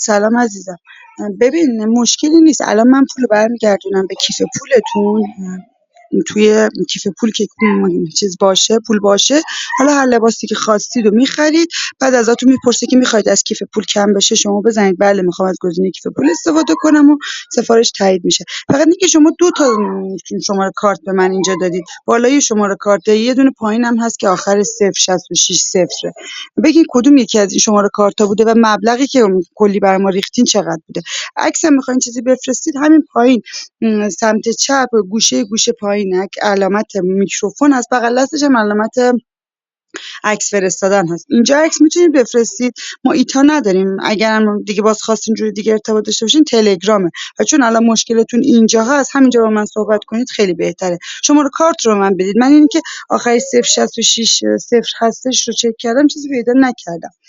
سلام عزیزم. ببین مشکلی نیست، الان من پولو برمیگردونم به کیف پولتون. توی کیف پول که چیز باشه، پول باشه، حالا هر لباسی که خواستید رو میخرید. بعد ازتون میپرسه که میخواید از کیف پول کم بشه، شما بزنید بله میخوام از گزینه کیف پول استفاده کنم و سفارش تایید میشه. فقط اینکه شما دو تا شماره کارت به من اینجا دادید، بالای شماره کارت یه دونه پایین هم هست که آخر 066 صفره. بگین کدوم یکی از این شماره کارتا بوده و مبلغی که کلی برای ما ریختین چقدر بوده. عکس هم میخواین چیزی بفرستید، همین پایین سمت چپ گوشه پایین علامت میکروفون هست، بغل دستش هم علامت عکس فرستادن هست. اینجا عکس میتونید بفرستید، ما ایتا نداریم. اگر هم دیگه باز خواستین جور دیگه ارتباط داشته باشین تلگرامه. و چون الان مشکلتون اینجا هست، همینجا با من صحبت کنید خیلی بهتره. شماره کارت رو من بدید. من اینی که آخری 066 صفر هستش رو چک کردم، چیزی پیدا نکردم.